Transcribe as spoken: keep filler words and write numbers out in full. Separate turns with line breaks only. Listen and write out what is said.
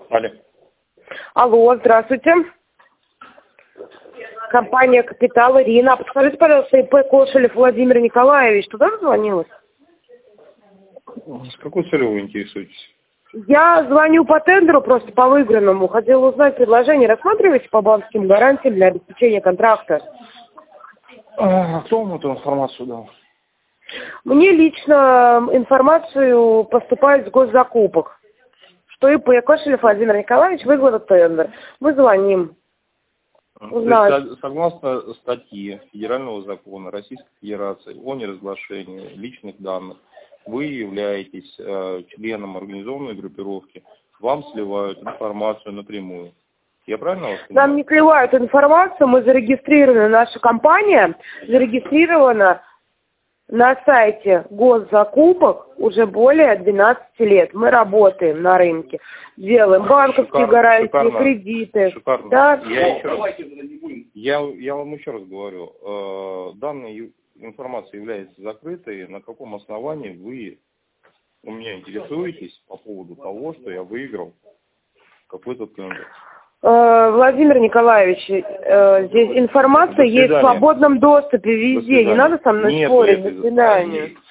Алло.
Алло, здравствуйте. Компания «Капитал», Ирина. Подскажите, пожалуйста, ИП Кошелев Владимир Николаевич, туда звонилась?
С какой целью вы интересуетесь?
Я звоню по тендеру, просто по выигранному. Хотела узнать предложение. Рассматриваете по банковским гарантиям для обеспечения контракта?
А, кто вам эту информацию дал?
Мне лично информацию поступает с госзакупок, что ИП Кошелев Владимир Николаевич выиграл тендер. Мы звоним.
То есть, согласно статье Федерального закона Российской Федерации о неразглашении личных данных, вы являетесь э, членом организованной группировки, вам сливают информацию напрямую. Я правильно вас понимаю?
Нам не сливают информацию, мы зарегистрированы, наша компания зарегистрирована на сайте госзакупок уже более двенадцати лет. Мы работаем на рынке, делаем банковские
шикарно,
гарантии,
шикарно,
кредиты.
Шикарно.
Да?
Я, еще раз, я, я вам еще раз говорю, э, данная информация является закрытой. На каком основании вы у меня интересуетесь по поводу того, что я выиграл какой-то тендер?
Владимир Николаевич, здесь информация есть в свободном доступе везде. Не надо со мной
Нет,
спорить. До свидания.